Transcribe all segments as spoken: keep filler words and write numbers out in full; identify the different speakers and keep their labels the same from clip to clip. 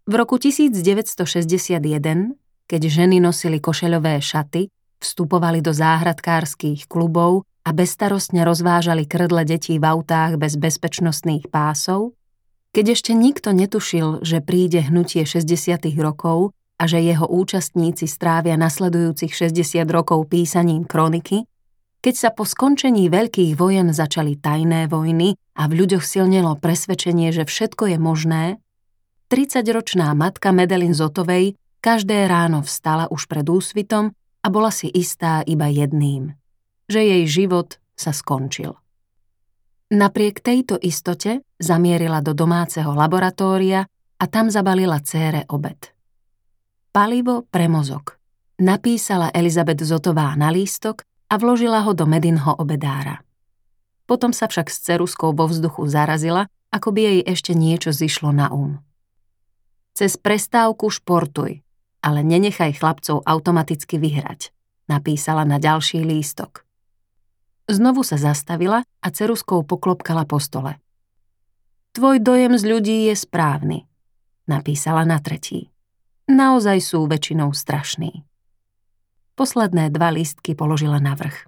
Speaker 1: V roku devätnásťstošesťdesiatjeden, keď ženy nosili košeľové šaty, vstupovali do záhradkárskych klubov a bezstarostne rozvážali krdle detí v autách bez bezpečnostných pásov, keď ešte nikto netušil, že príde hnutie šesťdesiatych rokov a že jeho účastníci strávia nasledujúcich šesťdesiat rokov písaním kroniky, keď sa po skončení veľkých vojen začali tajné vojny a v ľuďoch silnelo presvedčenie, že všetko je možné, tridsaťročná matka Madeleine Zotovej každé ráno vstala už pred úsvitom a bola si istá iba jedným, že jej život sa skončil. Napriek tejto istote zamierila do domáceho laboratória a tam zabalila dcére obed. Palivo pre mozog, napísala Elizabeth Zotová na lístok a vložila ho do Medinho obedára. Potom sa však s ceruskou vo vzduchu zarazila, ako by jej ešte niečo zišlo na um. Cez prestávku športuj, ale nenechaj chlapcov automaticky vyhrať, napísala na ďalší lístok. Znovu sa zastavila a ceruskou poklopkala po stole. Tvoj dojem z ľudí je správny, napísala na tretí. Naozaj sú väčšinou strašní. Posledné dva lístky položila na vrch.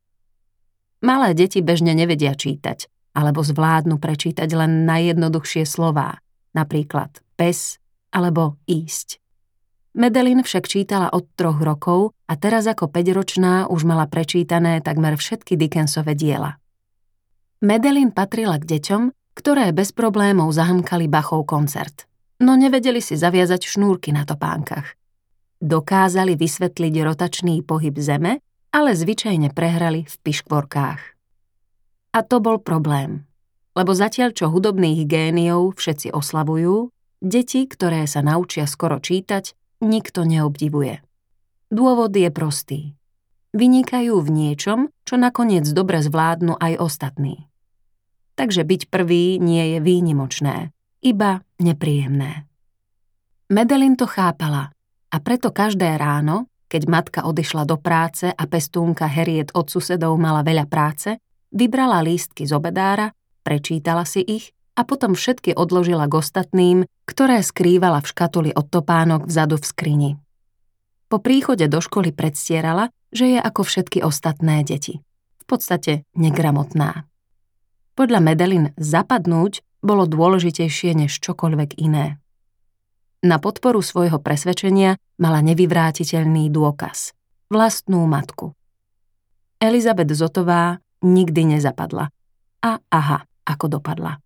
Speaker 1: Malé deti bežne nevedia čítať, alebo zvládnu prečítať len najjednoduchšie slová, napríklad pes alebo ísť. Madeleine však čítala od troch rokov a teraz ako päťročná už mala prečítané takmer všetky Dickensove diela. Madeleine patrila k deťom, ktoré bez problémov zahmkali Bachov koncert, no nevedeli si zaviazať šnúrky na topánkach. Dokázali vysvetliť rotačný pohyb zeme, ale zvyčajne prehrali v piškvorkách. A to bol problém, lebo zatiaľ čo hudobných géniov všetci oslavujú, deti, ktoré sa naučia skoro čítať, nikto neobdivuje. Dôvod je prostý. Vynikajú v niečom, čo nakoniec dobre zvládnu aj ostatní. Takže byť prvý nie je výnimočné, iba nepríjemné. Madeleine to chápala a preto každé ráno, keď matka odišla do práce a pestúnka Harriet od susedov mala veľa práce, vybrala lístky z obedára, prečítala si ich a potom všetky odložila k ostatným, ktoré skrývala v škatuli od topánok vzadu v skrini. Po príchode do školy predstierala, že je ako všetky ostatné deti. V podstate negramotná. Podľa Madeleine zapadnúť bolo dôležitejšie než čokoľvek iné. Na podporu svojho presvedčenia mala nevyvrátiteľný dôkaz. Vlastnú matku. Elizabeth Zotová nikdy nezapadla. A aha, ako dopadla.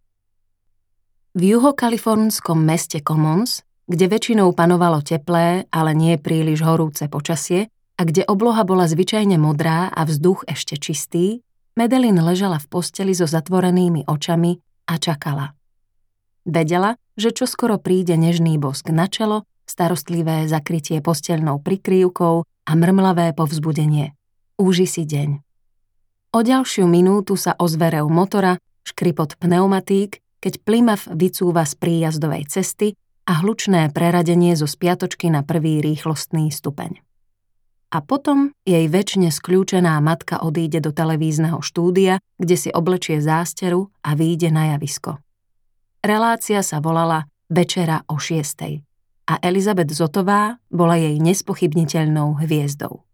Speaker 1: V juhokalifornskom meste Commons, kde väčšinou panovalo teplé, ale nie príliš horúce počasie a kde obloha bola zvyčajne modrá a vzduch ešte čistý, Madeleine ležala v posteli so zatvorenými očami a čakala. Vedela, že čoskoro príde nežný bosk na čelo, starostlivé zakrytie posteľnou prikryvkou a mrmlavé povzbudenie. Úži si deň. O ďalšiu minútu sa ozve rev motora, škripot pneumatík, keď Plymouth vycúva z príjazdovej cesty a hlučné preradenie zo spiatočky na prvý rýchlostný stupeň. A potom jej večne skľúčená matka odíde do televízneho štúdia, kde si oblečie zásteru a vyjde na javisko. Relácia sa volala Večera o šiestej a Elizabeth Zotová bola jej nespochybniteľnou hviezdou.